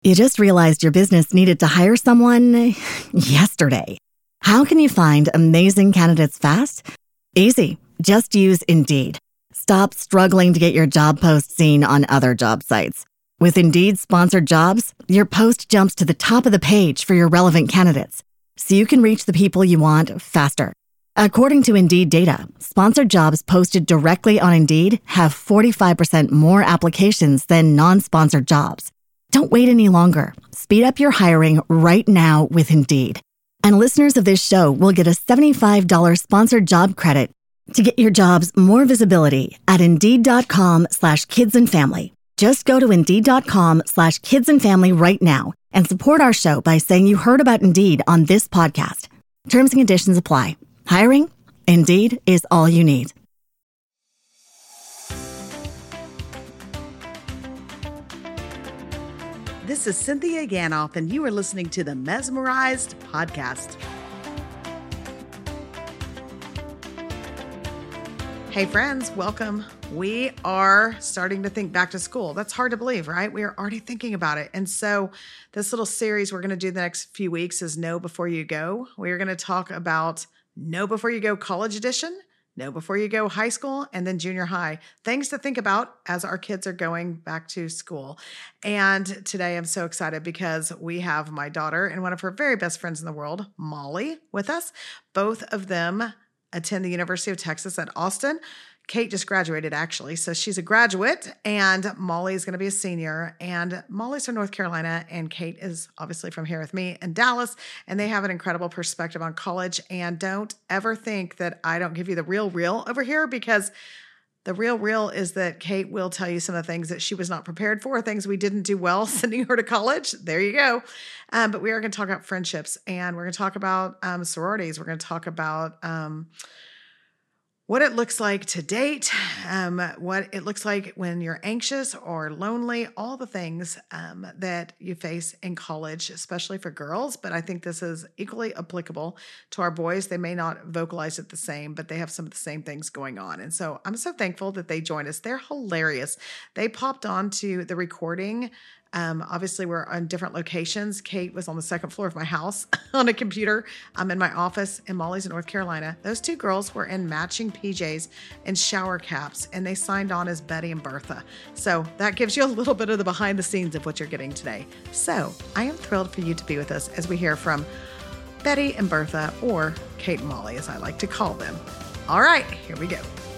You just realized your business needed to hire someone yesterday. How can you find amazing candidates fast? Easy. Just use Indeed. Stop struggling to get your job post seen on other job sites. With Indeed sponsored jobs, your post jumps to the top of the page for your relevant candidates, so you can reach the people you want faster. According to Indeed data, sponsored jobs posted directly on Indeed have 45% more applications than non-sponsored jobs. Don't wait any longer. Speed up your hiring right now with Indeed. And listeners of this show will get a $75 sponsored job credit to get your jobs more visibility at Indeed.com/kidsandfamily. Just go to Indeed.com/kidsandfamily right now and support our show by saying you heard about Indeed on this podcast. Terms and conditions apply. Hiring? Indeed is all you need. This is Cynthia Ganoff, and you are listening to the Mesmerized Podcast. Hey friends, welcome. We are starting to think back to school. That's hard to believe, right? We are already thinking about it. And so this little series we're going to do the next few weeks is Know Before You Go. We are going to talk about Know Before You Go College Edition, Know Before You Go High School, and then junior high. Things to think about as our kids are going back to school. And today I'm so excited because we have my daughter and one of her very best friends in the world, Molly, with us. Both of them attend the University of Texas at Austin. Kate just graduated, actually, so she's a graduate, and Molly is going to be a senior, and Molly's from North Carolina, and Kate is obviously from here with me in Dallas, and they have an incredible perspective on college, and don't ever think that I don't give you the real over here, because the real is that Kate will tell you some of the things that she was not prepared for, things we didn't do well sending her to college. There you go. But we are going to talk about friendships, and we're going to talk about sororities. We're going to talk about what it looks like to date, what it looks like when you're anxious or lonely, all the things that you face in college, especially for girls. But I think this is equally applicable to our boys. They may not vocalize it the same, but they have some of the same things going on. And so I'm so thankful that they joined us. They're hilarious. They popped on to the recording. Obviously, we're on different locations. Kate was on the second floor of my house on a computer. I'm in my office, and Molly's in North Carolina. Those two girls were in matching PJs and shower caps, and they signed on as Betty and Bertha. So that gives you a little bit of the behind the scenes of what you're getting today. So I am thrilled for you to be with us as we hear from Betty and Bertha, or Kate and Molly, as I like to call them. All right, here we go.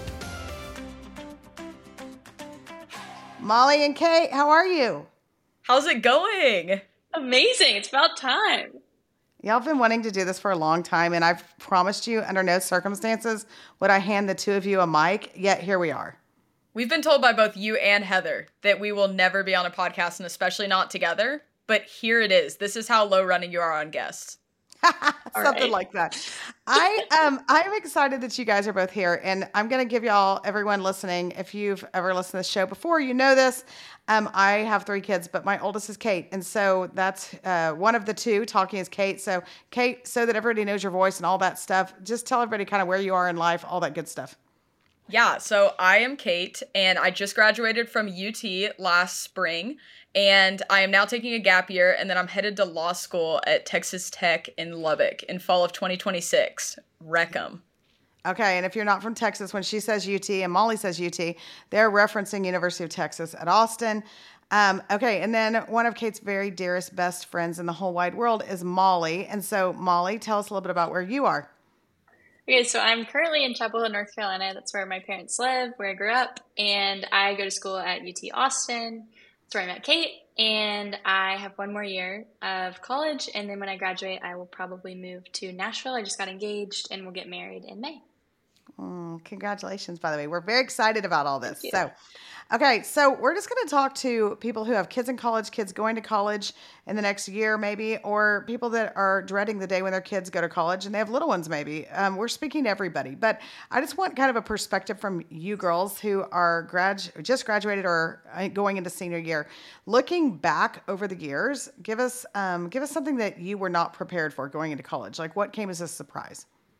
Molly and Kate, how are you? How's it going? Amazing. It's about time. Y'all have been wanting to do this for a long time, and I've promised you under no circumstances would I hand the two of you a mic, yet here we are. We've been told by both you and Heather that we will never be on a podcast, and especially not together, but here it is. This is how low running you are on guests. Something like that. I'm excited that you guys are both here, and I'm going to give y'all, everyone listening, if you've ever listened to this show before, you know this. I have 3 kids, but my oldest is Kate, and so that's one of the two. Talking is Kate. So Kate, so that everybody knows your voice and all that stuff, just tell everybody kind of where you are in life, all that good stuff. Yeah, so I am Kate, and I just graduated from UT last spring, and I am now taking a gap year, and then I'm headed to law school at Texas Tech in Lubbock in fall of 2026. Wreck-em. Okay, and if you're not from Texas, when she says UT and Molly says UT, they're referencing University of Texas at Austin. Okay, and then one of Kate's very dearest, best friends in the whole wide world is Molly. And so, Molly, tell us a little bit about where you are. Okay, so I'm currently in Chapel Hill, North Carolina. That's where my parents live, where I grew up. And I go to school at UT Austin. That's where I met Kate. And I have one more year of college. And then when I graduate, I will probably move to Nashville. I just got engaged, and we'll get married in May. Congratulations, by the way. We're very excited about all this. So we're just going to talk to people who have kids in college, kids going to college in the next year maybe, or people that are dreading the day when their kids go to college and they have little ones maybe. We're speaking to everybody, but I just want kind of a perspective from you girls who are just graduated or going into senior year. Looking back over the years, give us something that you were not prepared for going into college. Like, what came as a surprise?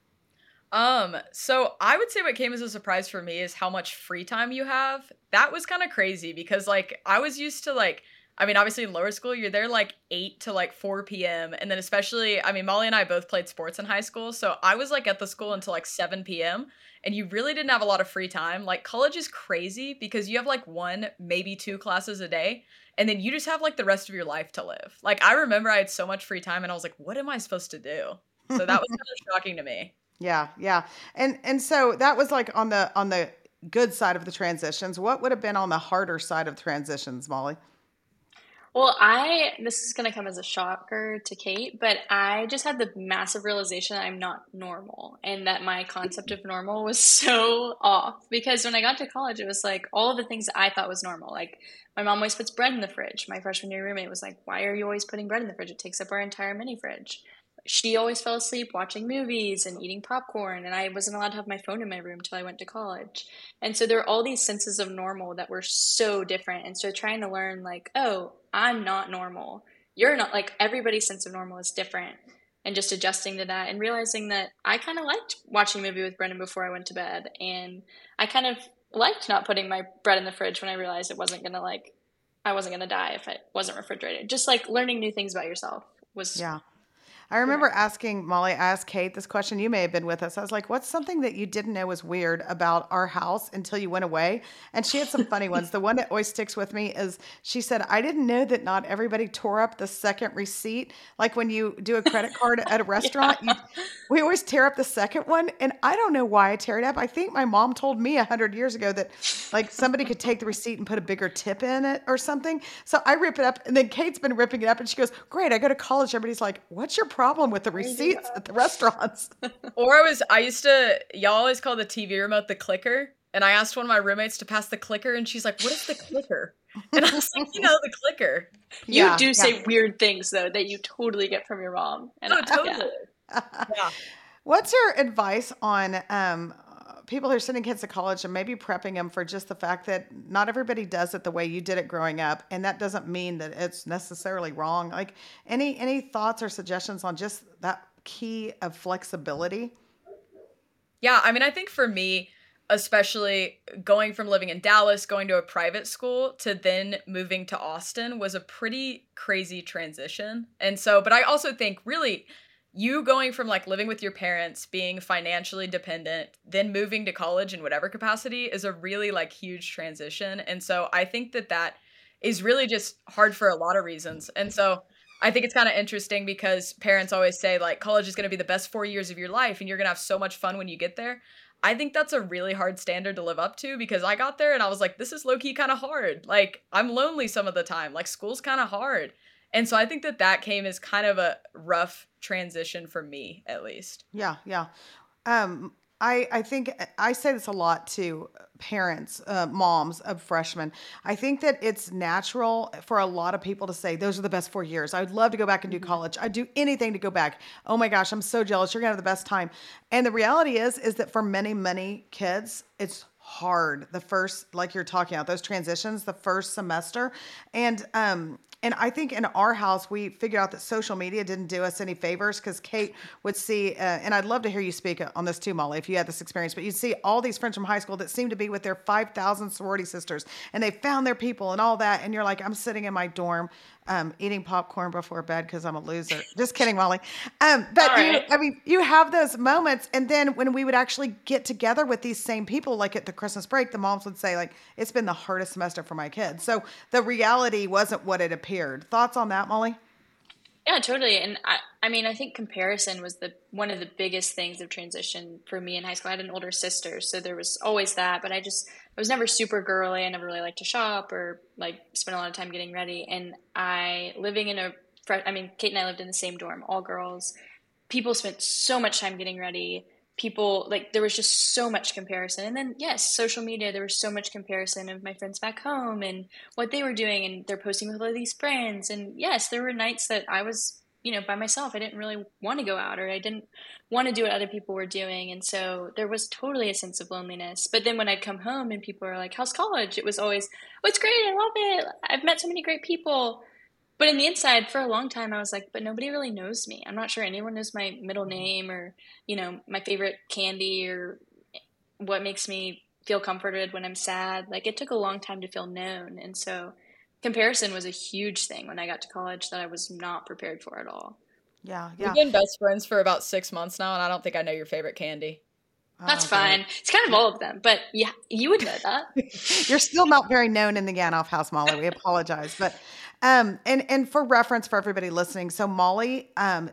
So I would say what came as a surprise for me is how much free time you have. That was kind of crazy because, like, I was used to, like, I mean, obviously in lower school, you're there like 8 to like 4 p.m. And then especially, I mean, Molly and I both played sports in high school. So I was like at the school until like 7 p.m. And you really didn't have a lot of free time. Like college is crazy because you have like one, maybe two classes a day. And then you just have like the rest of your life to live. Like I remember I had so much free time and I was like, what am I supposed to do? So that was kind of shocking to me. Yeah, yeah. And so that was like on the good side of the transitions. What would have been on the harder side of transitions, Molly? Well, this is going to come as a shocker to Kate, but I just had the massive realization that I'm not normal and that my concept of normal was so off. Because when I got to college, it was like all of the things that I thought was normal. Like my mom always puts bread in the fridge. My freshman year roommate was like, "Why are you always putting bread in the fridge? It takes up our entire mini fridge." She always fell asleep watching movies and eating popcorn, and I wasn't allowed to have my phone in my room till I went to college. And so there are all these senses of normal that were so different. And so trying to learn, like, oh, I'm not normal. You're not, like, everybody's sense of normal is different. And just adjusting to that and realizing that I kind of liked watching a movie with Brendan before I went to bed. And I kind of liked not putting my bread in the fridge when I realized it wasn't going to, like, I wasn't going to die if it wasn't refrigerated. Just like learning new things about yourself was. Yeah. I remember asking Molly, I asked Kate this question. You may have been with us. I was like, what's something that you didn't know was weird about our house until you went away? And she had some funny ones. The one that always sticks with me is she said, I didn't know that not everybody tore up the second receipt. Like when you do a credit card at a restaurant, we always tear up the second one. And I don't know why I tear it up. I think my mom told me 100 years ago that like somebody could take the receipt and put a bigger tip in it or something. So I rip it up. And then Kate's been ripping it up and she goes, great, I go to college. Everybody's like, what's your problem with the receipts at the restaurants? I used to, y'all always call the TV remote the clicker. And I asked one of my roommates to pass the clicker and she's like, what is the clicker? And I was like, the clicker. You do say weird things though, that you totally get from your mom. And totally. Yeah. What's your advice on people who are sending kids to college and maybe prepping them for just the fact that not everybody does it the way you did it growing up, and that doesn't mean that it's necessarily wrong? Like any thoughts or suggestions on just that key of flexibility? Yeah, I mean, I think for me, especially going from living in Dallas, going to a private school to then moving to Austin was a pretty crazy transition. And so, but I also think really you going from like living with your parents, being financially dependent, then moving to college in whatever capacity is a really like huge transition. And so I think that is really just hard for a lot of reasons. And so I think it's kind of interesting because parents always say like college is going to be the best 4 years of your life and you're going to have so much fun when you get there. I think that's a really hard standard to live up to because I got there and I was like, this is low-key kind of hard. Like I'm lonely some of the time. Like school's kind of hard. And so I think that came as kind of a rough transition for me, at least. Yeah, yeah. I think I say this a lot to parents, moms of freshmen. I think that it's natural for a lot of people to say, those are the best 4 years. I would love to go back and do college. I'd do anything to go back. Oh my gosh, I'm so jealous. You're going to have the best time. And the reality is that for many, many kids, it's hard. The first, like you're talking about, those transitions, the first semester. And I think in our house, we figured out that social media didn't do us any favors because Kate would see, and I'd love to hear you speak on this too, Molly, if you had this experience, but you'd see all these friends from high school that seem to be with their 5,000 sorority sisters and they found their people and all that. And you're like, I'm sitting in my dorm eating popcorn before bed because I'm a loser. Just kidding, Molly. You have those moments. And then when we would actually get together with these same people, like at the Christmas break, the moms would say like, it's been the hardest semester for my kids. So the reality wasn't what it appeared. Thoughts on that, Molly? Yeah, totally. And I think comparison was one of the biggest things of transition for me in high school. I had an older sister, so there was always that, but I was never super girly. I never really liked to shop or like spend a lot of time getting ready. And Kate and I lived in the same dorm, all girls. People spent so much time getting ready. People, like, there was just so much comparison. And then, yes, social media, there was so much comparison of my friends back home and what they were doing, and they're posting with all these friends. And yes, there were nights that I was, by myself. I didn't really want to go out, or I didn't want to do what other people were doing. And so there was totally a sense of loneliness. But then when I'd come home and people were like, how's college? It was always, oh, it's great. I love it. I've met so many great people. But in the inside, for a long time, I was like, but nobody really knows me. I'm not sure anyone knows my middle name or, my favorite candy or what makes me feel comforted when I'm sad. Like, it took a long time to feel known. And so comparison was a huge thing when I got to college that I was not prepared for at all. Yeah. We've been best friends for about 6 months now, and I don't think I know your favorite candy. That's fine. Great. It's kind of all of them, but yeah, you would know that. You're still not very known in the Ganoff house, Molly. We apologize. But and for reference for everybody listening, so Molly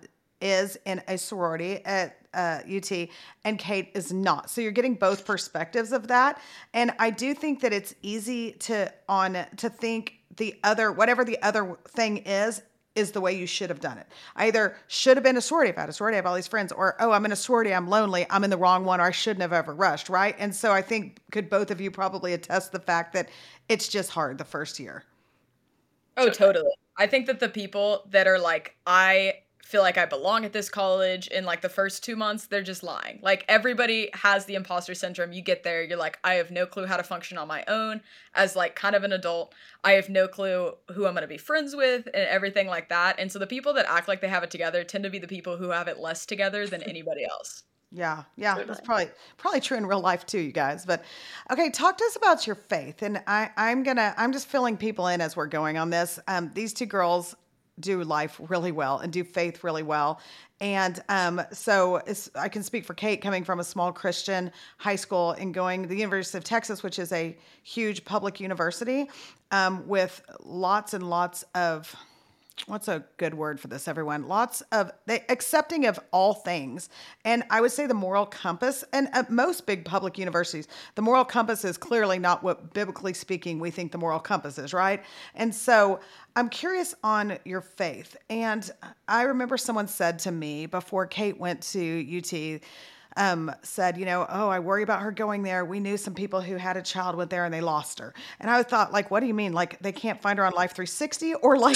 is in a sorority at UT and Kate is not. So you're getting both perspectives of that. And I do think that it's easy to think the other, whatever the other thing is the way you should have done it. I either should have been a sorority. If I had a sorority, I have all these friends, or, oh, I'm in a sorority, I'm lonely, I'm in the wrong one, or I shouldn't have ever rushed, right? And so I think could both of you probably attest the fact that it's just hard the first year. Oh, totally. I think that the people that are like, I feel like I belong at this college in like the first 2 months, they're just lying. Like everybody has the imposter syndrome. You get there, you're like, I have no clue how to function on my own as like kind of an adult. I have no clue who I'm going to be friends with and everything like that. And so the people that act like they have it together tend to be the people who have it less together than anybody else. Yeah. That's probably true in real life too, you guys. But okay, talk to us about your faith. And I'm just filling people in as we're going on this. These two girls do life really well and do faith really well. And so I can speak for Kate coming from a small Christian high school and going to the University of Texas, which is a huge public university with lots and lots of, what's a good word for this, everyone? Accepting of all things. And I would say the moral compass, and at most big public universities, the moral compass is clearly not what, biblically speaking, we think the moral compass is, right? And so I'm curious on your faith. And I remember someone said to me before Kate went to UT, said, oh, I worry about her going there. We knew some people who had a child went there and they lost her. And I thought, like, what do you mean? Like, they can't find her on Life 360? Or like,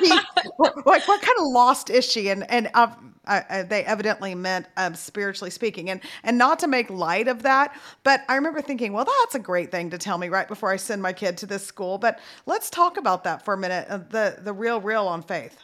like, what kind of lost is she? And they evidently meant spiritually speaking. And not to make light of that, but I remember thinking, well, that's a great thing to tell me right before I send my kid to this school. But let's talk about that for a minute, the real on faith.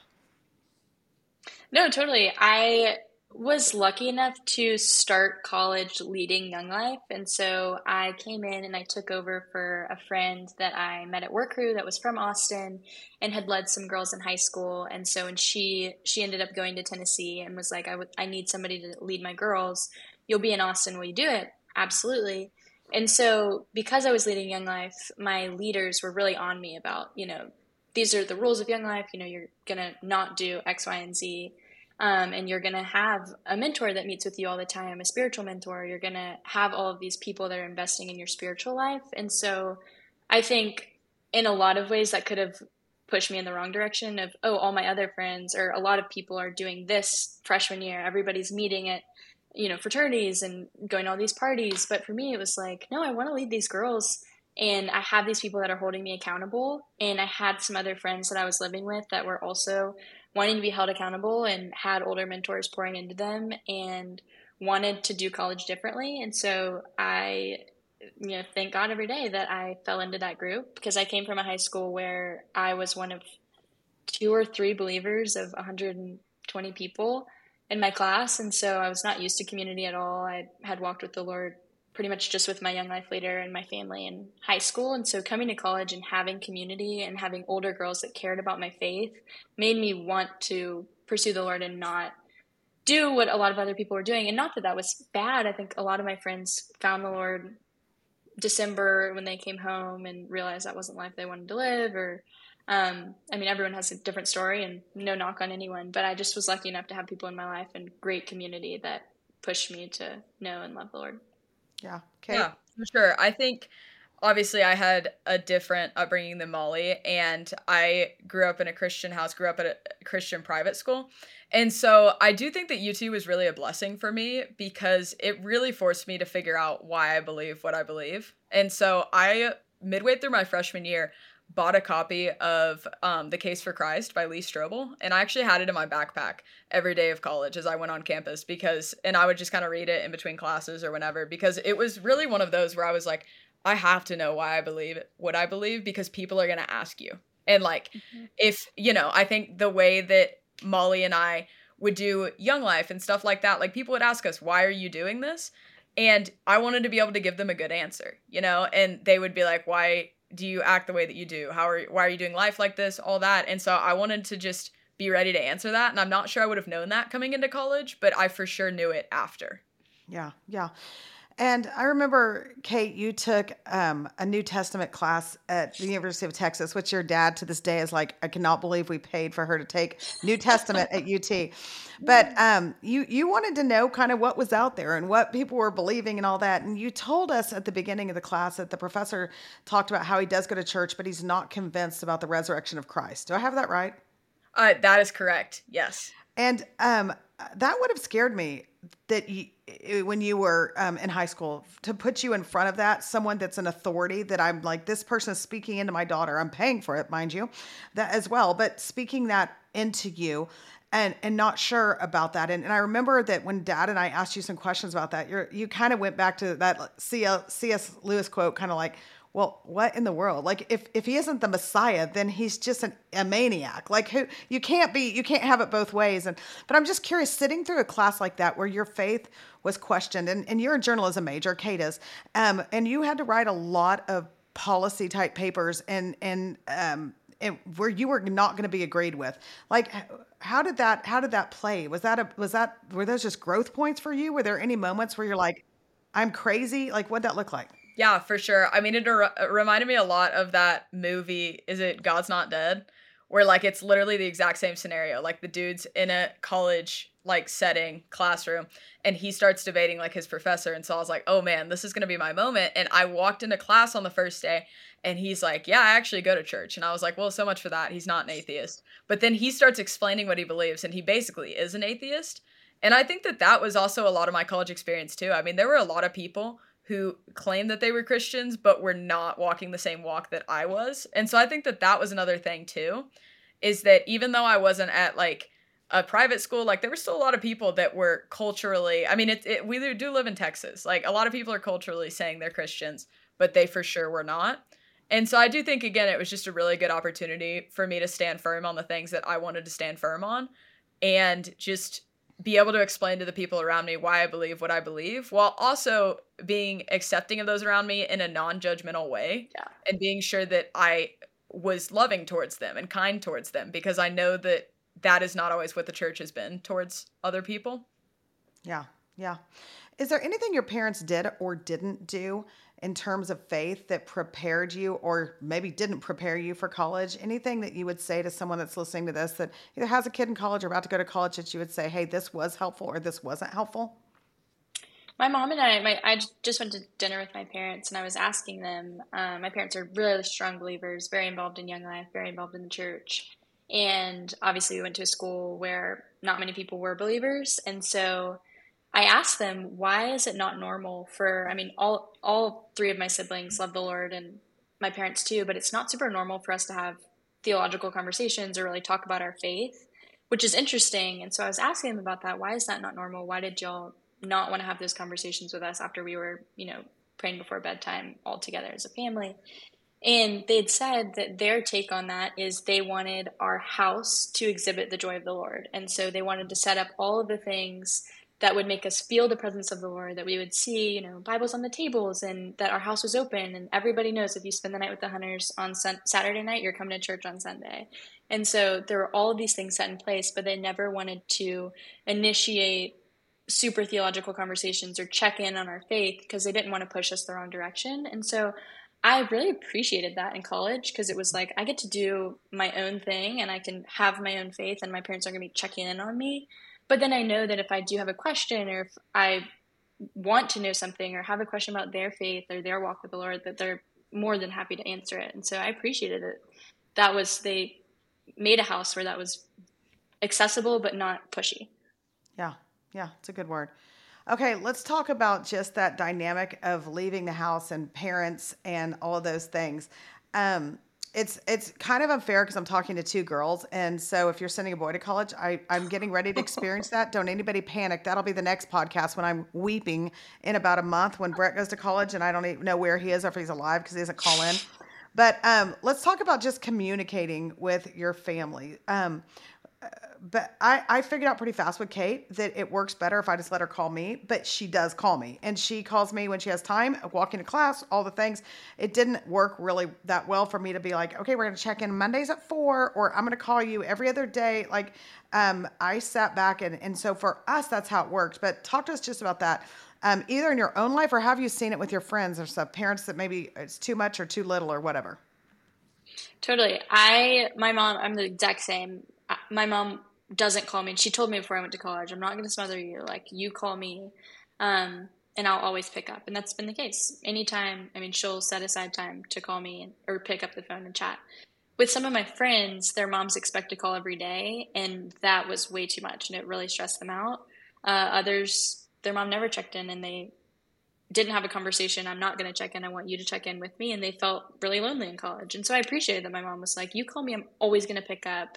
No, totally. I was lucky enough to start college leading Young Life. And so I came in and I took over for a friend that I met at Work Crew that was from Austin and had led some girls in high school. And so when she ended up going to Tennessee and was like, I need somebody to lead my girls. You'll be in Austin. Will you do it? Absolutely. And so because I was leading Young Life, my leaders were really on me about, these are the rules of Young Life. You're going to not do X, Y, and Z. And you're going to have a mentor that meets with you all the time, a spiritual mentor. You're going to have all of these people that are investing in your spiritual life. And so I think in a lot of ways that could have pushed me in the wrong direction of, oh, all my other friends or a lot of people are doing this freshman year. Everybody's meeting at, fraternities and going to all these parties. But for me, it was like, no, I want to lead these girls. And I have these people that are holding me accountable. And I had some other friends that I was living with that were also wanting to be held accountable and had older mentors pouring into them and wanted to do college differently. And so I, thank God every day that I fell into that group because I came from a high school where I was one of 2 or 3 believers of 120 people in my class. And so I was not used to community at all. I had walked with the Lord pretty much just with my Young Life leader and my family in high school. And so coming to college and having community and having older girls that cared about my faith made me want to pursue the Lord and not do what a lot of other people were doing. And not that that was bad. I think a lot of my friends found the Lord December when they came home and realized that wasn't life they wanted to live. Or, everyone has a different story and no knock on anyone, but I just was lucky enough to have people in my life and great community that pushed me to know and love the Lord. Yeah. Okay. Yeah, for sure. I think obviously I had a different upbringing than Molly, and I grew up in a Christian house, grew up at a Christian private school. And so I do think that UT was really a blessing for me because it really forced me to figure out why I believe what I believe. And so I, midway through my freshman year, bought a copy of The Case for Christ by Lee Strobel, and I actually had it in my backpack every day of college as I went on campus and I would just kind of read it in between classes or whenever, because it was really one of those where I was like, I have to know why I believe what I believe because people are going to ask you. And if, I think the way that Molly and I would do Young Life and stuff like that, like people would ask us, why are you doing this? And I wanted to be able to give them a good answer, and they would be like, why do you act the way that you do? Why are you doing life like this? All that. And so I wanted to just be ready to answer that. And I'm not sure I would have known that coming into college, but I for sure knew it after. Yeah, yeah. And I remember, Kate, you took a New Testament class at the University of Texas, which your dad to this day is like, I cannot believe we paid for her to take New Testament at UT. But you wanted to know kind of what was out there and what people were believing and all that. And you told us at the beginning of the class that the professor talked about how he does go to church, but he's not convinced about the resurrection of Christ. Do I have that right? That is correct. Yes. And that would have scared me that when you were in high school, to put you in front of that, someone that's an authority that I'm like, this person is speaking into my daughter. I'm paying for it, mind you, that as well. But speaking that into you and not sure about that. And I remember that when Dad and I asked you some questions about that, you kind of went back to that C.S. Lewis quote, kind of like, well, what in the world? Like if he isn't the Messiah, then he's just a maniac. Like who you can't have it both ways. But I'm just curious, sitting through a class like that where your faith was questioned, and you're a journalism major, Kate is, and you had to write a lot of policy type papers and where you were not going to be agreed with. Like how did that play? Were those just growth points for you? Were there any moments where you're like, I'm crazy? Like what'd that look like? Yeah, for sure. I mean, it reminded me a lot of that movie, is it God's Not Dead? Where, like, it's literally the exact same scenario. Like, the dude's in a college, like, setting, classroom, and he starts debating, like, his professor. And so I was like, oh, man, this is going to be my moment. And I walked into class on the first day, and he's like, yeah, I actually go to church. And I was like, well, so much for that. He's not an atheist. But then he starts explaining what he believes, and he basically is an atheist. And I think that was also a lot of my college experience, too. I mean, there were a lot of people who claimed that they were Christians, but were not walking the same walk that I was. And so I think that was another thing too, is that even though I wasn't at like a private school, like there were still a lot of people that were culturally, I mean, we do live in Texas. Like a lot of people are culturally saying they're Christians, but they for sure were not. And so I do think, again, it was just a really good opportunity for me to stand firm on the things that I wanted to stand firm on and just be able to explain to the people around me why I believe what I believe, while also being accepting of those around me in a non-judgmental way. Yeah. And being sure that I was loving towards them and kind towards them, because I know that is not always what the church has been towards other people. Yeah. Yeah. Is there anything your parents did or didn't do in terms of faith that prepared you or maybe didn't prepare you for college? Anything that you would say to someone that's listening to this that either has a kid in college or about to go to college that you would say, hey, this was helpful or this wasn't helpful? My mom and I just went to dinner with my parents, and I was asking them, my parents are really strong believers, very involved in Young Life, very involved in the church. And obviously we went to a school where not many people were believers. And so I asked them, why is it not normal for, I mean, all three of my siblings love the Lord and my parents too, but it's not super normal for us to have theological conversations or really talk about our faith, which is interesting. And so I was asking them about that. Why is that not normal? Why did y'all not want to have those conversations with us after we were, praying before bedtime all together as a family? And they'd said that their take on that is they wanted our house to exhibit the joy of the Lord. And so they wanted to set up all of the things that would make us feel the presence of the Lord, that we would see, Bibles on the tables, and that our house was open. And everybody knows if you spend the night with the Hunters on Saturday night, you're coming to church on Sunday. And so there were all of these things set in place, but they never wanted to initiate super theological conversations or check in on our faith because they didn't want to push us the wrong direction. And so I really appreciated that in college, because it was like I get to do my own thing and I can have my own faith, and my parents aren't going to be checking in on me. But then I know that if I do have a question, or if I want to know something or have a question about their faith or their walk with the Lord, that they're more than happy to answer it. And so I appreciated it. They made a house where that was accessible but not pushy. Yeah. Yeah, it's a good word. Okay, let's talk about just that dynamic of leaving the house and parents and all of those things. It's kind of unfair because I'm talking to two girls. And so if you're sending a boy to college, I'm getting ready to experience that. Don't anybody panic. That'll be the next podcast when I'm weeping in about a month when Brett goes to college and I don't even know where he is or if he's alive because he doesn't call in. But let's talk about just communicating with your family. but I figured out pretty fast with Kate that it works better if I just let her call me, but she does call me, and she calls me when she has time, walking to class, all the things. It didn't work really that well for me to be like, okay, we're going to check in Mondays at 4, or I'm going to call you every other day. Like, I sat back and so for us, that's how it worked. But talk to us just about that. Either in your own life, or have you seen it with your friends or stuff, parents that maybe it's too much or too little or whatever? Totally. My mom, I'm the exact same. My mom doesn't call me. And she told me before I went to college, I'm not going to smother you. Like, you call me, and I'll always pick up. And that's been the case. Anytime, I mean, she'll set aside time to call me or pick up the phone and chat. With some of my friends, their moms expect to call every day, and that was way too much, and it really stressed them out. Others, their mom never checked in, and they didn't have a conversation. I'm not going to check in. I want you to check in with me. And they felt really lonely in college. And so I appreciated that my mom was like, you call me, I'm always going to pick up.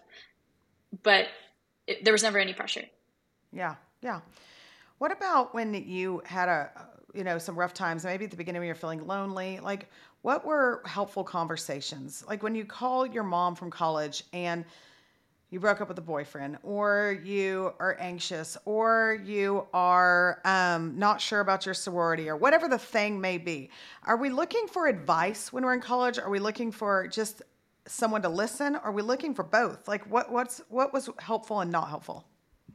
But there was never any pressure. Yeah. Yeah. What about when you had some rough times, maybe at the beginning when you're feeling lonely? Like, what were helpful conversations? Like when you call your mom from college and you broke up with a boyfriend, or you are anxious, or you are not sure about your sorority, or whatever the thing may be. Are we looking for advice when we're in college? Are we looking for just someone to listen? Are we looking for both? Like what was helpful and not helpful?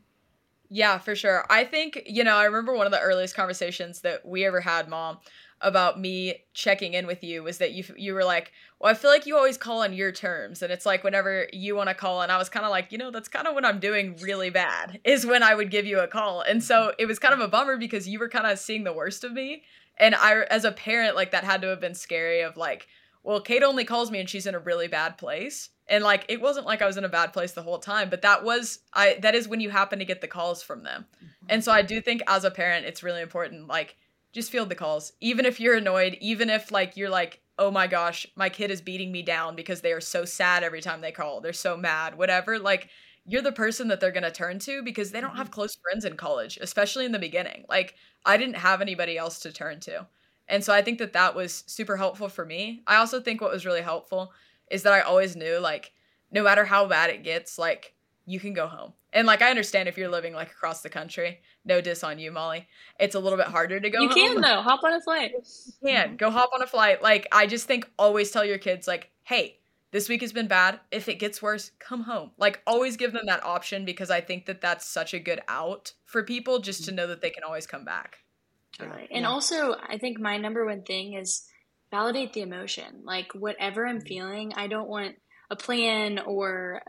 Yeah, for sure. I think, I remember one of the earliest conversations that we ever had, Mom, about me checking in with you was that you were like, well, I feel like you always call on your terms. And it's like whenever you want to call, and I was kind of like, that's kind of when I'm doing really bad is when I would give you a call. And so it was kind of a bummer because you were kind of seeing the worst of me. And I, as a parent, like that had to have been scary of like, well, Kate only calls me and she's in a really bad place. And like, it wasn't like I was in a bad place the whole time, but that is when you happen to get the calls from them. And so I do think as a parent, it's really important, like, just field the calls. Even if you're annoyed, even if like, you're like, oh my gosh, my kid is beating me down because they are so sad every time they call. They're so mad, whatever. Like, you're the person that they're going to turn to because they don't have close friends in college, especially in the beginning. Like, I didn't have anybody else to turn to. And so I think that was super helpful for me. I also think what was really helpful is that I always knew, like, no matter how bad it gets, like, you can go home. And, like, I understand if you're living, like, across the country. No diss on you, Molly. It's a little bit harder to go home. You can, though. Hop on a flight. You can. Go hop on a flight. Like, I just think always tell your kids, like, hey, this week has been bad. If it gets worse, come home. Like, always give them that option because I think that that's such a good out for people just to know that they can always come back. Totally. And also, I think my number one thing is validate the emotion. Like, whatever I'm feeling, I don't want a plan or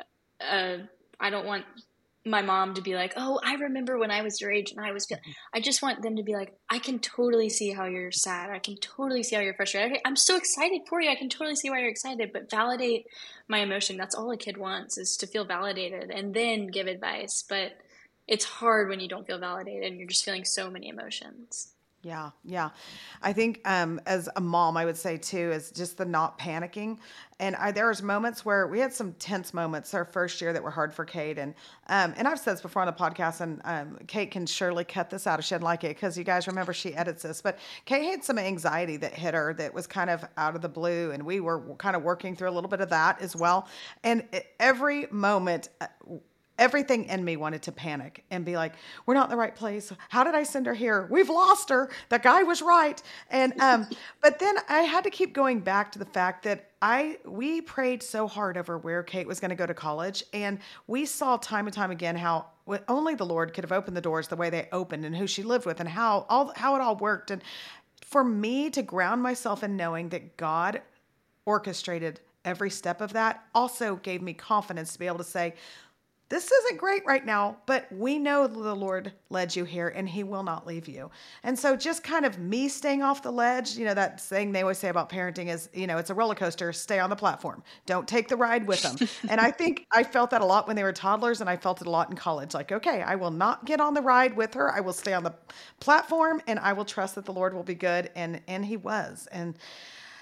I don't want my mom to be like, oh, I remember when I was your age and I was feeling. I just want them to be like, I can totally see how you're sad. I can totally see how you're frustrated. I'm so excited for you. I can totally see why you're excited, but validate my emotion. That's all a kid wants, is to feel validated and then give advice. But it's hard when you don't feel validated and you're just feeling so many emotions. Yeah. Yeah. I think, as a mom, I would say too, is just the not panicking. And there was moments where we had some tense moments our first year that were hard for Kate. And I've said this before on the podcast, and Kate can surely cut this out if she didn't like it, because you guys remember she edits this, but Kate had some anxiety that hit her that was kind of out of the blue. And we were kind of working through a little bit of that as well. And every moment, everything in me wanted to panic and be like, we're not in the right place. How did I send her here? We've lost her. That guy was right. And, but then I had to keep going back to the fact that we prayed so hard over where Kate was going to go to college. And we saw time and time again how only the Lord could have opened the doors the way they opened, and who she lived with, and how it all worked. And for me to ground myself in knowing that God orchestrated every step of that also gave me confidence to be able to say, this isn't great right now, but we know the Lord led you here and he will not leave you. And so just kind of me staying off the ledge, that thing they always say about parenting is, it's a roller coaster, stay on the platform. Don't take the ride with them. And I think I felt that a lot when they were toddlers, and I felt it a lot in college. Like, okay, I will not get on the ride with her. I will stay on the platform and I will trust that the Lord will be good. And he was. And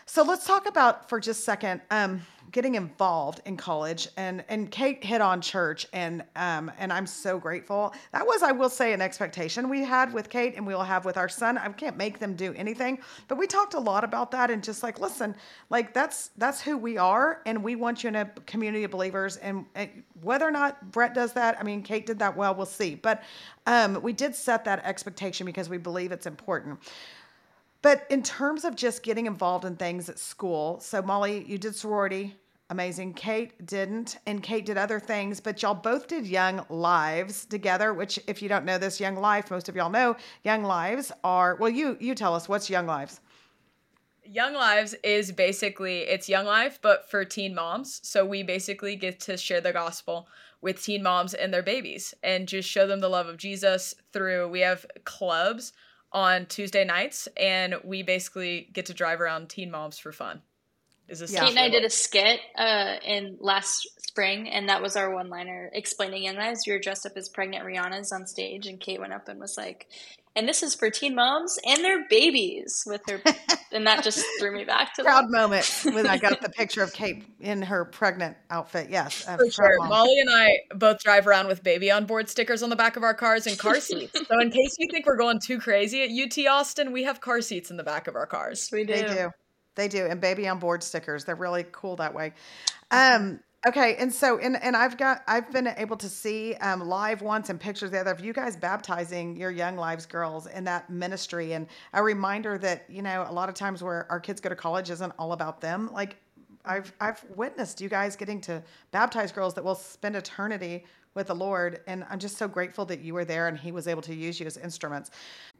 So let's talk about for just a second getting involved in college, and Kate hit on church, and I'm so grateful. That was, I will say, an expectation we had with Kate, and we will have with our son. I can't make them do anything, but we talked a lot about that, and just like, listen, like that's who we are, and we want you in a community of believers, and whether or not Brett does that, I mean, Kate did that well, we'll see, but we did set that expectation because we believe it's important. But in terms of just getting involved in things at school, so Molly, you did sorority, amazing. Kate didn't, and Kate did other things, but y'all both did Young Lives together, which if you don't know this, Young Life, most of y'all know, Young Lives are, well, you tell us, what's Young Lives? Young Lives is basically, it's Young Life, but for teen moms. So we basically get to share the gospel with teen moms and their babies and just show them the love of Jesus through, we have clubs on Tuesday nights, and we basically get to drive around teen moms for fun. Kate and I did a skit in last spring, and that was our one-liner explaining Young Lives. We were dressed up as pregnant Rihannas on stage, and Kate went up and was like, and this is for teen moms and their babies with her, and that just threw me back to proud moment when I got the picture of Kate in her pregnant outfit. Yes, for sure. Molly and I both drive around with baby on board stickers on the back of our cars and car seats. So in case you think we're going too crazy at UT Austin, we have car seats in the back of our cars. We do. They do. And baby on board stickers. They're really cool that way. Okay. And so, and I've been able to see live once and pictures the other of you guys baptizing your Young Lives girls in that ministry. And a reminder that, you know, a lot of times where our kids go to college isn't all about them. Like I've witnessed you guys getting to baptize girls that will spend eternity with the Lord. And I'm just so grateful that you were there and he was able to use you as instruments.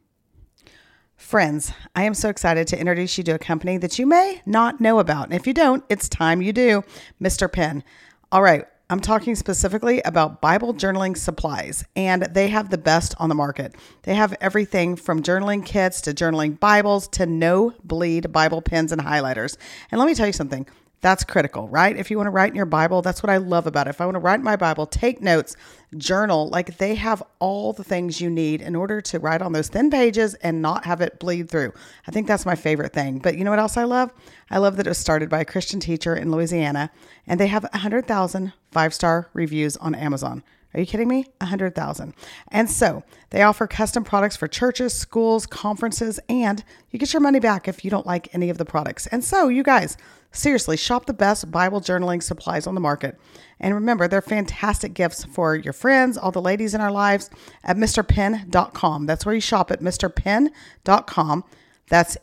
Friends, I am so excited to introduce you to a company that you may not know about. And if you don't, it's time you do. Mr. Penn. All right. I'm talking specifically about Bible journaling supplies, and they have the best on the market. They have everything from journaling kits to journaling Bibles to no bleed Bible pens and highlighters. And let me tell you something. That's critical, right? If you want to write in your Bible, that's what I love about it. If I want to write in my Bible, take notes, journal, like they have all the things you need in order to write on those thin pages and not have it bleed through. I think that's my favorite thing. But you know what else I love? I love that it was started by a Christian teacher in Louisiana, and they have 100,000 5-star reviews on Amazon. Are you kidding me? 100,000. And so they offer custom products for churches, schools, conferences, and you get your money back if you don't like any of the products. And so you guys, seriously, shop the best Bible journaling supplies on the market. And remember, they're fantastic gifts for your friends, all the ladies in our lives at mrpenn.com. That's where you shop at mrpenn.com. That's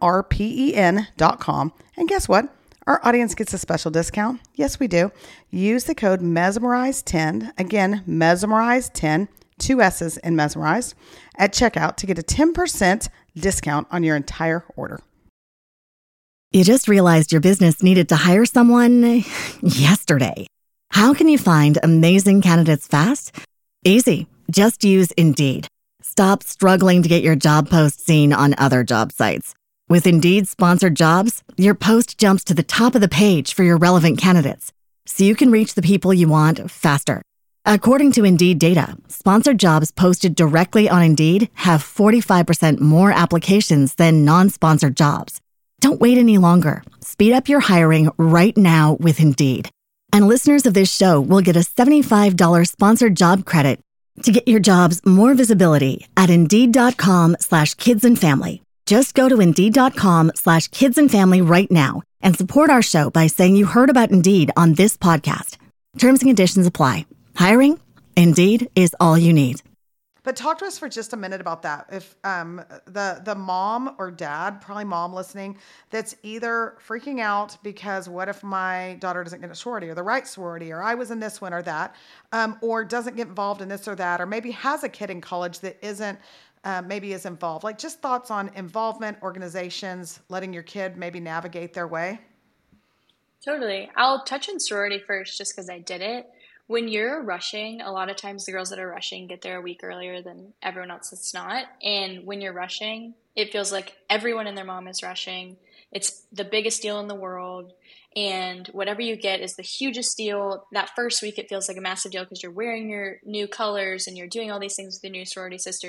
MRPEN.com. And guess what? Our audience gets a special discount. Yes, we do. Use the code MESMERIZE10. Again, MESMERIZE10, 2 S's in Mesmerized, at checkout to get a 10% discount on your entire order. You just realized your business needed to hire someone yesterday. How can you find amazing candidates fast? Easy. Just use Indeed. Stop struggling to get your job post seen on other job sites. With Indeed sponsored jobs, your post jumps to the top of the page for your relevant candidates, so you can reach the people you want faster. According to Indeed data, sponsored jobs posted directly on Indeed have 45% more applications than non-sponsored jobs. Don't wait any longer. Speed up your hiring right now with Indeed. And listeners of this show will get a $75 sponsored job credit to get your jobs more visibility at Indeed.com/kidsandfamily. Just go to Indeed.com/kidsandfamily right now and support our show by saying you heard about Indeed on this podcast. Terms and conditions apply. Hiring? Indeed is all you need. But talk to us for just a minute about that. If the mom or dad, probably mom listening, that's either freaking out because what if my daughter doesn't get a sorority or the right sorority, or I was in this one or that, or doesn't get involved in this or that, or maybe has a kid in college that isn't maybe is involved. Like just thoughts on involvement, organizations, letting your kid maybe navigate their way. Totally. I'll touch on sorority first just because I did it. When you're rushing, a lot of times the girls that are rushing get there a week earlier than everyone else that's not. And when you're rushing, it feels like everyone and their mom is rushing. It's the biggest deal in the world. And whatever you get is the hugest deal. That first week, it feels like a massive deal because you're wearing your new colors and you're doing all these things with your new sorority sisters.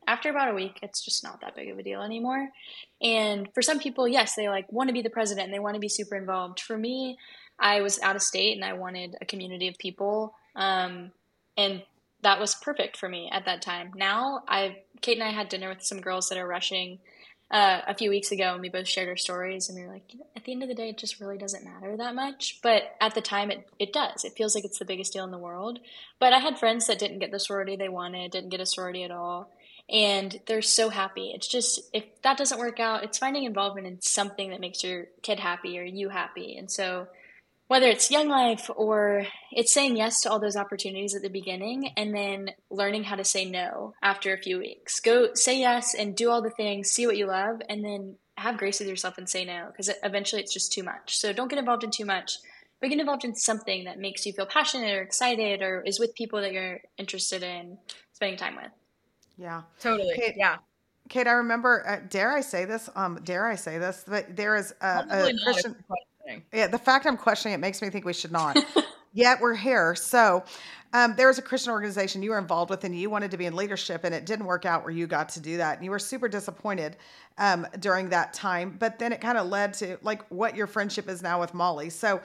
after about a week, it's just not that big of a deal anymore. And for some people, yes, they like want to be the president and they want to be super involved. For me, I was out of state and I wanted a community of people. And that was perfect for me at that time. Now, Kate and I had dinner with some girls that are rushing a few weeks ago, and we both shared our stories, and we were like, at the end of the day, it just really doesn't matter that much. But at the time, it does. It feels like it's the biggest deal in the world. But I had friends that didn't get the sorority they wanted, didn't get a sorority at all, and they're so happy. It's just, if that doesn't work out, it's finding involvement in something that makes your kid happy or you happy. And so whether it's Young Life or it's saying yes to all those opportunities at the beginning and then learning how to say no after a few weeks. Go say yes and do all the things, see what you love, and then have grace with yourself and say no, because eventually it's just too much. So don't get involved in too much, but get involved in something that makes you feel passionate or excited or is with people that you're interested in spending time with. Yeah. Totally. Kate, yeah. Kate, I remember, dare I say this, but there is a Christian... Yeah, the fact I'm questioning it makes me think we should not. Yet we're here. So there was a Christian organization you were involved with and you wanted to be in leadership, and it didn't work out where you got to do that. And you were super disappointed during that time. But then it kind of led to like what your friendship is now with Molly. So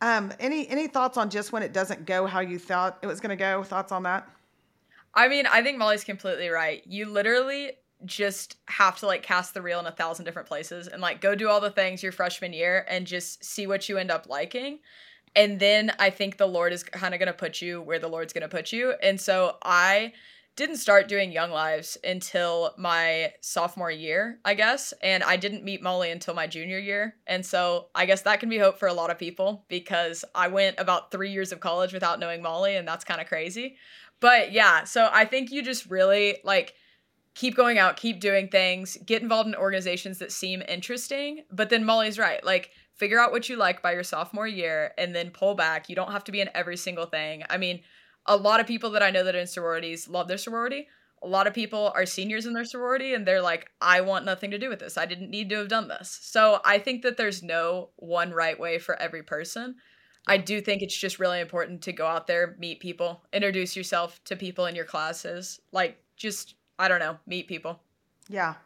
any thoughts on just when it doesn't go how you thought it was going to go? Thoughts on that? I mean, I think Molly's completely right. You literally just have to like cast the reel in 1,000 different places and like go do all the things your freshman year and just see what you end up liking. And then I think the Lord is kind of going to put you where the Lord's going to put you. And so I didn't start doing Young Lives until my sophomore year, I guess. And I didn't meet Molly until my junior year. And so I guess that can be hope for a lot of people, because I went about 3 years of college without knowing Molly, and that's kind of crazy. But yeah, so I think you just really like keep going out, keep doing things, get involved in organizations that seem interesting. But then Molly's right. Like, figure out what you like by your sophomore year and then pull back. You don't have to be in every single thing. I mean, a lot of people that I know that are in sororities love their sorority. A lot of people are seniors in their sorority and they're like, I want nothing to do with this. I didn't need to have done this. So I think that there's no one right way for every person. I do think it's just really important to go out there, meet people, introduce yourself to people in your classes. Like, just, I don't know, meet people. Yeah.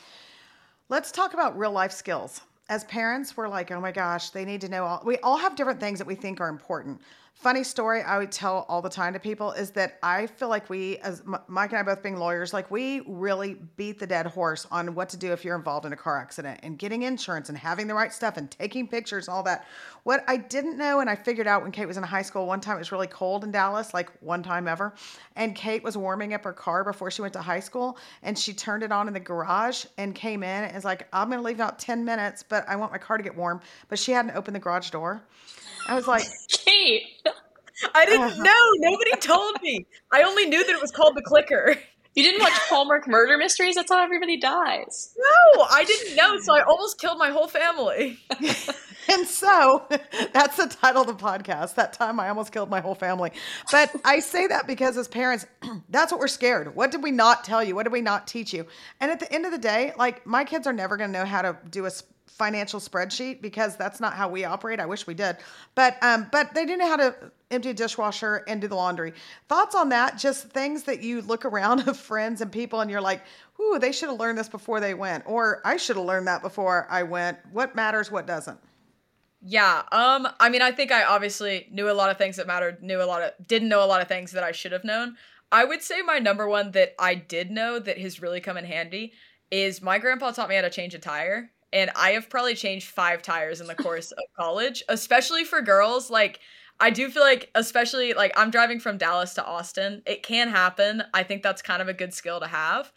Let's talk about real life skills. As parents, we're like, oh my gosh, they need to know we all have different things that we think are important. Funny story I would tell all the time to people is that I feel like we, as Mike and I both being lawyers, like we really beat the dead horse on what to do if you're involved in a car accident and getting insurance and having the right stuff and taking pictures and all that. What I didn't know, and I figured out when Kate was in high school, one time it was really cold in Dallas, like one time ever, and Kate was warming up her car before she went to high school, and she turned it on in the garage and came in and was like, I'm going to leave out 10 minutes, but I want my car to get warm. But she hadn't opened the garage door. I was like, Kate, I didn't know. Nobody told me. I only knew that it was called the clicker. you didn't watch Hallmark Murder Mysteries? That's how everybody dies. No, I didn't know. So I almost killed my whole family. And so that's the title of the podcast. That time I almost killed my whole family. But I say that because as parents, that's what we're scared. What did we not tell you? What did we not teach you? And at the end of the day, like my kids are never going to know how to do a financial spreadsheet because that's not how we operate. I wish we did. But they do know how to empty a dishwasher and do the laundry. Thoughts on that? Just things that you look around of friends and people and you're like, ooh, they should have learned this before they went. Or I should have learned that before I went. What matters? What doesn't? Yeah. I mean, I think I obviously knew a lot of things that mattered, didn't know a lot of things that I should have known. I would say my number one that I did know that has really come in handy is my grandpa taught me how to change a tire. And I have probably changed 5 tires in the course of college, especially for girls. Like, I do feel like, especially like I'm driving from Dallas to Austin. It can happen. I think that's kind of a good skill to have.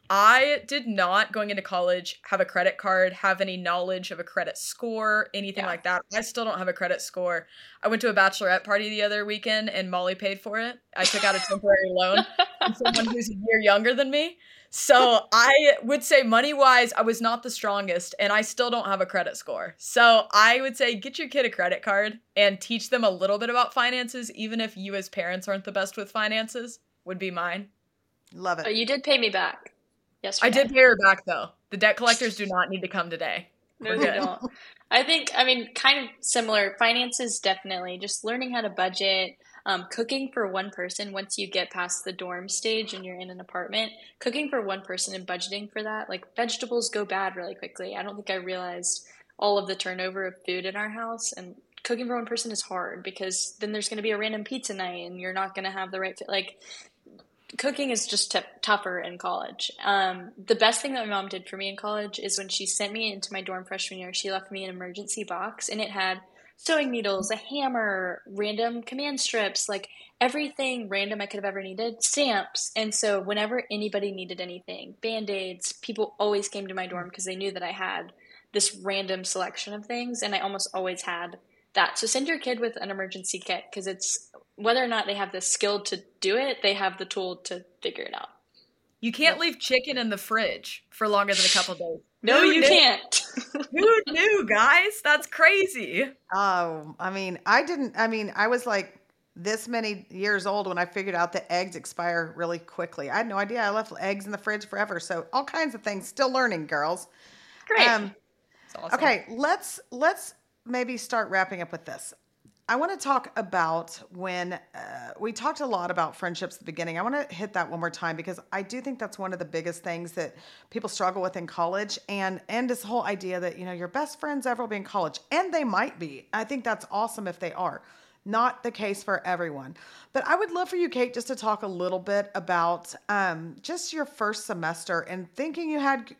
I did not, going into college, have a credit card, have any knowledge of a credit score, anything like that. I still don't have a credit score. I went to a bachelorette party the other weekend and Molly paid for it. I took out a temporary loan from someone who's a year younger than me. So I would say money-wise, I was not the strongest, and I still don't have a credit score. So I would say get your kid a credit card and teach them a little bit about finances, even if you as parents aren't the best with finances, would be mine. Love it. Oh, you did pay me back yesterday. I did pay her back, though. The debt collectors do not need to come today. No, they don't. I think, kind of similar. Finances, definitely. Just learning how to budget. Cooking for one person, once you get past the dorm stage and you're in an apartment, cooking for one person and budgeting for that, like vegetables go bad really quickly. I don't think I realized all of the turnover of food in our house, and cooking for one person is hard because then there's going to be a random pizza night and you're not going to have the right fit. Like cooking is just tougher in college. The best thing that my mom did for me in college is when she sent me into my dorm freshman year, she left me an emergency box and it had sewing needles, a hammer, random command strips, like everything random I could have ever needed, stamps. And so whenever anybody needed anything, band-aids, people always came to my dorm because they knew that I had this random selection of things, and I almost always had that. So send your kid with an emergency kit because it's whether or not they have the skill to do it, they have the tool to figure it out. You can't leave chicken in the fridge for longer than a couple days. No, you can't. Who knew, guys? That's crazy. Oh, I was like this many years old when I figured out that eggs expire really quickly. I had no idea. I left eggs in the fridge forever. So all kinds of things. Still learning, girls. Great. Awesome. Okay, let's maybe start wrapping up with this. I want to talk about when we talked a lot about friendships at the beginning. I want to hit that one more time because I do think that's one of the biggest things that people struggle with in college, and this whole idea that, you know, your best friends ever will be in college, and they might be. I think that's awesome if they are. Not the case for everyone. But I would love for you, Kate, just to talk a little bit about just your first semester and thinking you had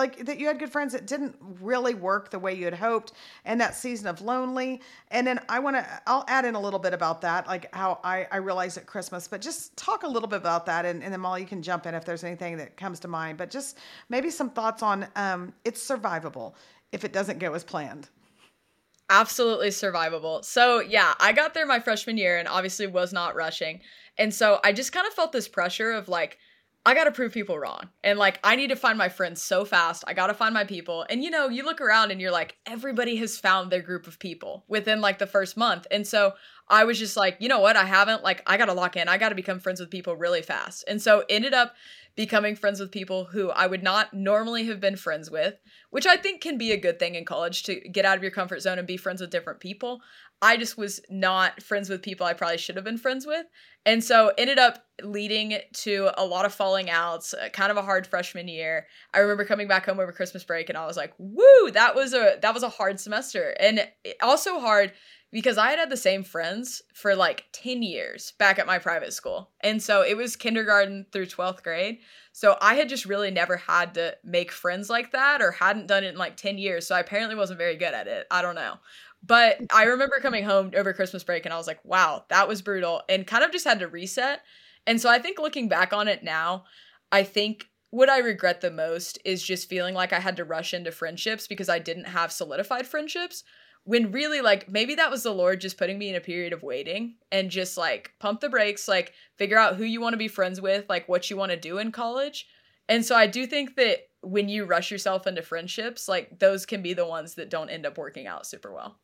good friends that didn't really work the way you had hoped, and that season of lonely. And then I'll add in a little bit about that, like how I realized at Christmas, but just talk a little bit about that. And then Molly, you can jump in if there's anything that comes to mind, but just maybe some thoughts on it's survivable if it doesn't go as planned. Absolutely survivable. So yeah, I got there my freshman year and obviously was not rushing. And so I just kind of felt this pressure of like, I got to prove people wrong. And like, I need to find my friends so fast. I got to find my people. And you know, you look around and you're like, everybody has found their group of people within like the first month. And so I was just like, you know what? I haven't, like, I got to lock in. I got to become friends with people really fast. And so ended up becoming friends with people who I would not normally have been friends with, which I think can be a good thing in college, to get out of your comfort zone and be friends with different people. I just was not friends with people I probably should have been friends with. And so ended up leading to a lot of falling outs, kind of a hard freshman year. I remember coming back home over Christmas break and I was like, woo, that was a hard semester. And also hard because I had the same friends for like 10 years back at my private school. And so it was kindergarten through 12th grade. So I had just really never had to make friends like that, or hadn't done it in like 10 years. So I apparently wasn't very good at it. I don't know. But I remember coming home over Christmas break and I was like, wow, that was brutal, and kind of just had to reset. And so I think looking back on it now, I think what I regret the most is just feeling like I had to rush into friendships because I didn't have solidified friendships. When really, like, maybe that was the Lord just putting me in a period of waiting and just, like, pump the brakes, like, figure out who you want to be friends with, like, what you want to do in college. And so I do think that when you rush yourself into friendships, like, those can be the ones that don't end up working out super well.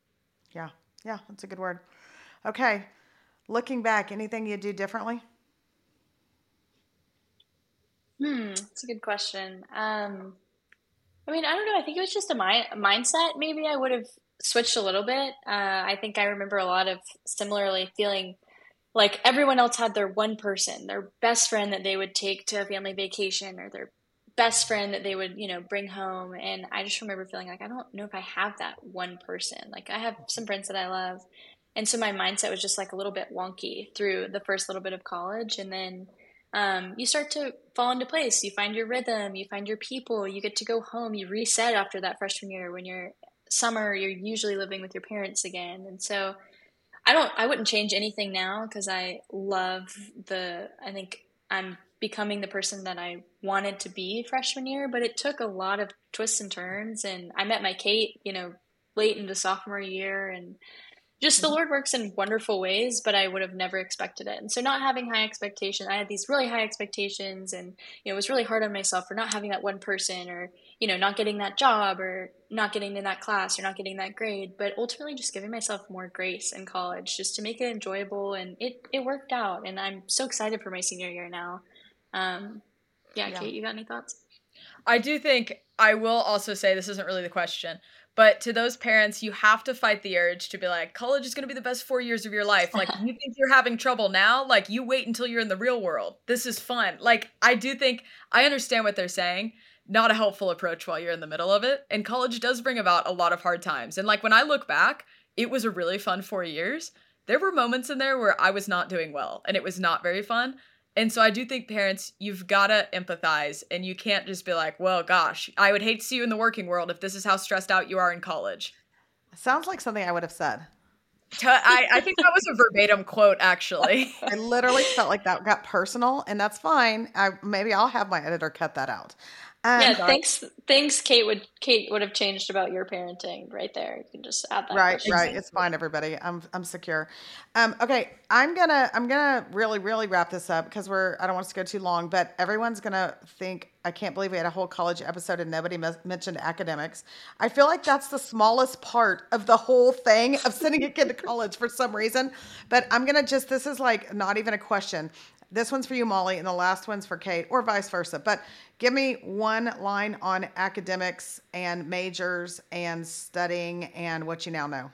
Yeah, that's a good word. Okay, looking back, anything you do differently? That's a good question. I mean, I don't know. I think it was just a mindset. Maybe I would have switched a little bit. I think I remember a lot of similarly feeling like everyone else had their one person, their best friend that they would take to a family vacation, or their best friend that they would, bring home. And I just remember feeling like, I don't know if I have that one person. Like, I have some friends that I love. And so my mindset was just like a little bit wonky through the first little bit of college. And then you start to fall into place. You find your rhythm, you find your people, you get to go home, you reset after that freshman year. When you're summer, you're usually living with your parents again. And so I wouldn't change anything now because I think I'm becoming the person that I wanted to be freshman year, but it took a lot of twists and turns. And I met my Kate, late into sophomore year, and just the Lord works in wonderful ways, but I would have never expected it. And so not having high expectations, I had these really high expectations, and, it was really hard on myself for not having that one person, or, not getting that job, or not getting in that class, or not getting that grade, but ultimately just giving myself more grace in college just to make it enjoyable. And it worked out. And I'm so excited for my senior year now. Yeah. Kate, you got any thoughts? I do think, I will also say, this isn't really the question, but to those parents, you have to fight the urge to be like, college is going to be the best 4 years of your life. Like, you think you're having trouble now? Like, you wait until you're in the real world. This is fun. Like, I do think, I understand what they're saying. Not a helpful approach while you're in the middle of it. And college does bring about a lot of hard times. And like, when I look back, it was a really fun 4 years. There were moments in there where I was not doing well and it was not very fun. And so I do think parents, you've got to empathize, and you can't just be like, well, gosh, I would hate to see you in the working world if this is how stressed out you are in college. Sounds like something I would have said. I think that was a verbatim quote, actually. I literally felt like that got personal, and that's fine. Maybe I'll have my editor cut that out. Yeah, thanks. Kate would have changed about your parenting right there. You can just add that. Right. It's fine, everybody. I'm secure. Okay, I'm gonna really wrap this up because I don't want us to go too long, but everyone's gonna think, I can't believe we had a whole college episode and nobody mentioned academics. I feel like that's the smallest part of the whole thing of sending a kid to college for some reason. But I'm gonna this is like not even a question. This one's for you, Molly, and the last one's for Kate, or vice versa. But give me one line on academics and majors and studying and what you now know.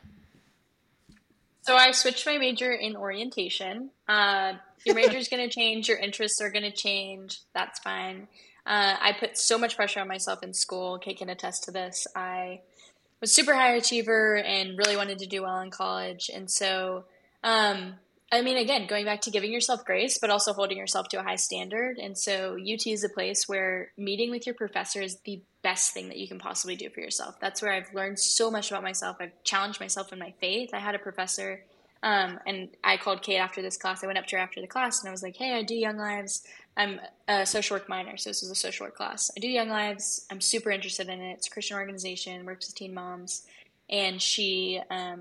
So I switched my major in orientation. Your major is going to change. Your interests are going to change. That's fine. I put so much pressure on myself in school. Kate can attest to this. I was super high achiever and really wanted to do well in college. And so, I mean, again, going back to giving yourself grace, but also holding yourself to a high standard. And so UT is a place where meeting with your professor is the best thing that you can possibly do for yourself. That's where I've learned so much about myself. I've challenged myself in my faith. I had a professor, and I called Kate after this class. I went up to her after the class and I was like, hey, I do Young Lives. I'm a social work minor, so this was a social work class. I do Young Lives. I'm super interested in it. It's a Christian organization, works with teen moms. And she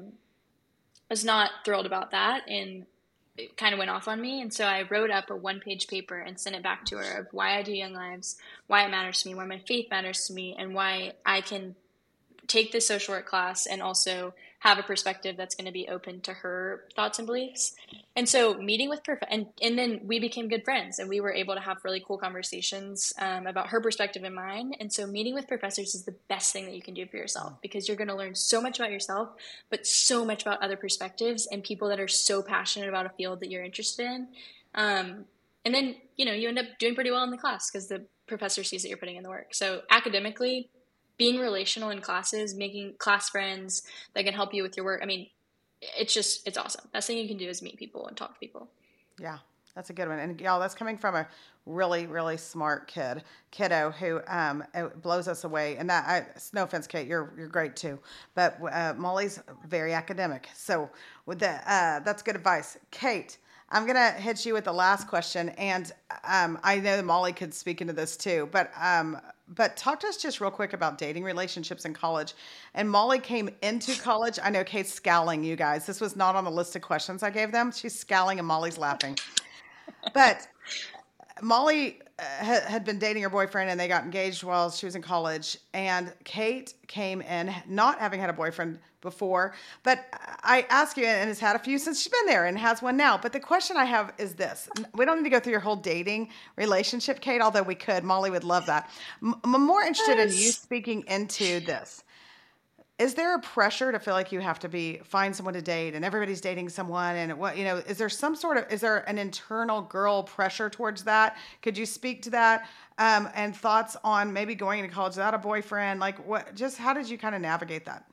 was not thrilled about that, and it kind of went off on me. And so I wrote up a 1-page paper and sent it back to her of why I do Young Lives, why it matters to me, why my faith matters to me, and why I can take this social work class and also have a perspective that's going to be open to her thoughts and beliefs. And so meeting with and then we became good friends, and we were able to have really cool conversations about her perspective and mine. And so meeting with professors is the best thing that you can do for yourself, because you're going to learn so much about yourself, but so much about other perspectives and people that are so passionate about a field that you're interested in. And then, you end up doing pretty well in the class because the professor sees that you're putting in the work. So academically, being relational in classes, making class friends that can help you with your work. I mean, it's awesome. Best thing you can do is meet people and talk to people. Yeah, that's a good one. And y'all, that's coming from a really, really smart kiddo who blows us away. And no offense, Kate, you're great too. But Molly's very academic. So with that's good advice. Kate, I'm going to hit you with the last question. And I know that Molly could speak into this too, but talk to us just real quick about dating relationships in college. And Molly came into college. I know Kate's scowling, you guys. This was not on the list of questions I gave them. She's scowling and Molly's laughing. But Molly had been dating her boyfriend, and they got engaged while she was in college. And Kate came in not having had a boyfriend before. But I ask you, and has had a few since she's been there and has one now. But the question I have is this. We don't need to go through your whole dating relationship, Kate, although we could. Molly would love that. I'm more interested in you speaking into this. Is there a pressure to feel like you have to find someone to date and everybody's dating someone? And is there an internal girl pressure towards that? Could you speak to that? And thoughts on maybe going into college without a boyfriend? Like how did you kind of navigate that?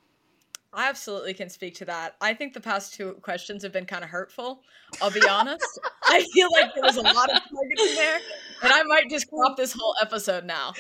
I absolutely can speak to that. I think the past two questions have been kind of hurtful. I'll be honest. I feel like there was a lot of targeting there, and I might just crop this whole episode now.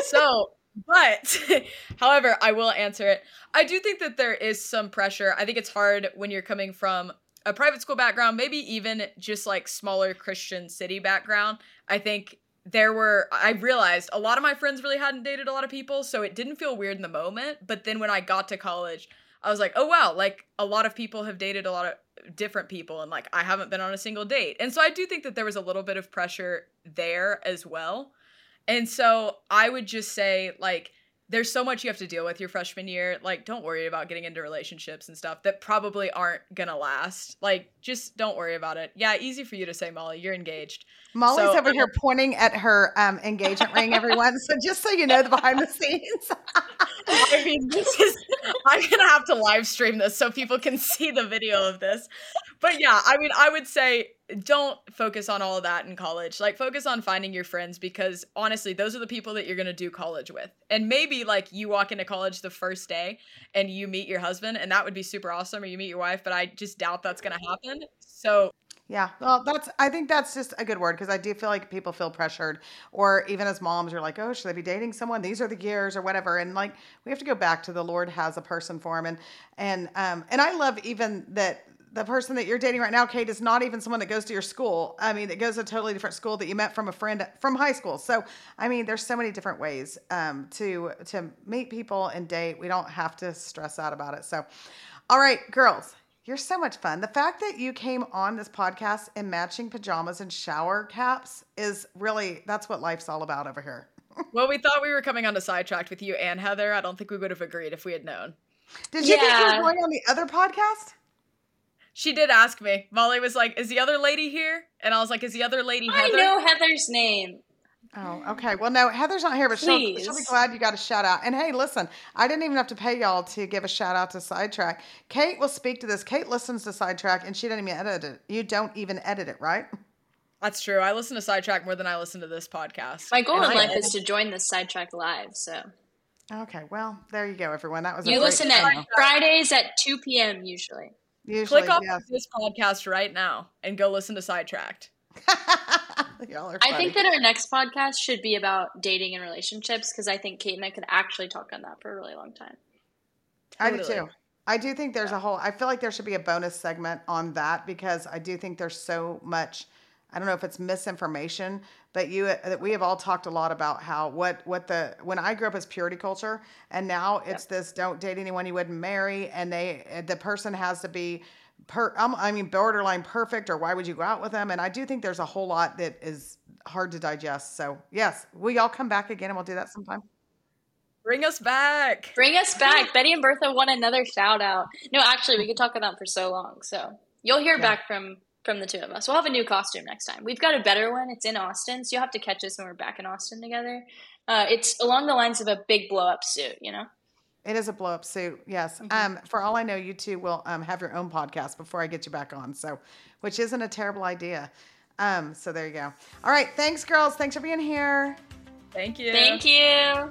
But, however, I will answer it. I do think that there is some pressure. I think it's hard when you're coming from a private school background, maybe even just like smaller Christian city background. I think I realized a lot of my friends really hadn't dated a lot of people, so it didn't feel weird in the moment. But then when I got to college, I was like, oh, wow, like a lot of people have dated a lot of different people, and like I haven't been on a single date. And so I do think that there was a little bit of pressure there as well. And so I would just say, like, there's so much you have to deal with your freshman year. Like, don't worry about getting into relationships and stuff that probably aren't gonna last. Like, just don't worry about it. Yeah, easy for you to say, Molly. You're engaged. Molly's So, over here pointing at her engagement ring, everyone. So just so you know the behind the scenes. I mean, I'm going to have to live stream this so people can see the video of this. But yeah, I mean, I would say don't focus on all of that in college. Like, focus on finding your friends, because honestly, those are the people that you're going to do college with. And maybe like you walk into college the first day and you meet your husband, and that would be super awesome, or you meet your wife, but I just doubt that's going to happen. So Yeah, well, I think that's just a good word, because I do feel like people feel pressured, or even as moms, you're like, oh, should they be dating someone? These are the years or whatever. And like, we have to go back to the Lord has a person for them. And I love even that the person that you're dating right now, Kate, is not even someone that goes to your school. I mean, it goes to a totally different school that you met from a friend from high school. So, I mean, there's so many different ways to meet people and date. We don't have to stress out about it. So, all right, girls. You're so much fun. The fact that you came on this podcast in matching pajamas and shower caps is really, that's what life's all about over here. well, we thought we were coming on to Sidetracked with you and Heather. I don't think we would have agreed if we had known. Did you think you were going on the other podcast? She did ask me. Molly was like, is the other lady here? And I was like, is the other lady Heather? I know Heather's name. Oh, okay. Well, no, Heather's not here, but she'll be glad you got a shout out. And hey, listen, I didn't even have to pay y'all to give a shout out to Sidetrack. Kate will speak to this. Kate listens to Sidetrack, and she didn't even edit it. You don't even edit it, right? That's true. I listen to Sidetrack more than I listen to this podcast. My goal in life is to join this Sidetrack live, so. Okay, well, there you go, everyone. That was you listen at Fridays at 2 p.m. usually. Click off this podcast right now and go listen to Sidetracked. Y'all are funny. I think that our next podcast should be about dating and relationships, because I think Kate and I could actually talk on that for a really long time. Totally. I do too. I do think there's I feel like there should be a bonus segment on that, because I do think there's so much, I don't know if it's misinformation, but we have all talked a lot about how when I grew up as purity culture, and now it's this don't date anyone you wouldn't marry, and the person has to be borderline perfect, or why would you go out with them? And I do think there's a whole lot that is hard to digest. So yes, we all come back again, and we'll do that sometime. Bring us back. Bring us back. Betty and Bertha want another shout out. No, actually, we could talk about for so long. So you'll hear back from the two of us. We'll have a new costume next time. We've got a better one. It's in Austin, so you'll have to catch us when we're back in Austin together. It's along the lines of a big blow up suit, you know? It is a blow up suit, yes. Mm-hmm. For all I know, you two will have your own podcast before I get you back on, so which isn't a terrible idea. So there you go. All right, thanks, girls. Thanks for being here. Thank you. Thank you.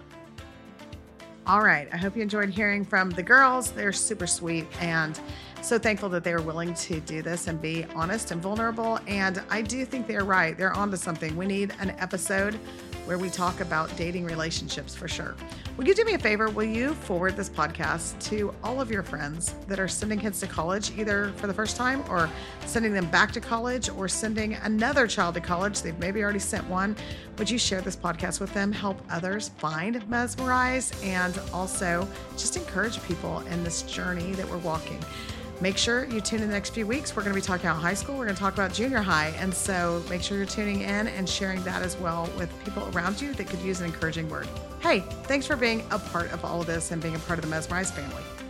All right, I hope you enjoyed hearing from the girls. They're super sweet, and so thankful that they were willing to do this and be honest and vulnerable. And I do think they're right. They're onto something. We need an episode where we talk about dating relationships for sure. Will you do me a favor? Will you forward this podcast to all of your friends that are sending kids to college, either for the first time or sending them back to college or sending another child to college? They've maybe already sent one. Would you share this podcast with them? Help others find Mesmerize, and also just encourage people in this journey that we're walking. Make sure you tune in the next few weeks. We're going to be talking about high school. We're going to talk about junior high. And so make sure you're tuning in and sharing that as well with people around you that could use an encouraging word. Hey, thanks for being a part of all of this and being a part of the Mesmerize family.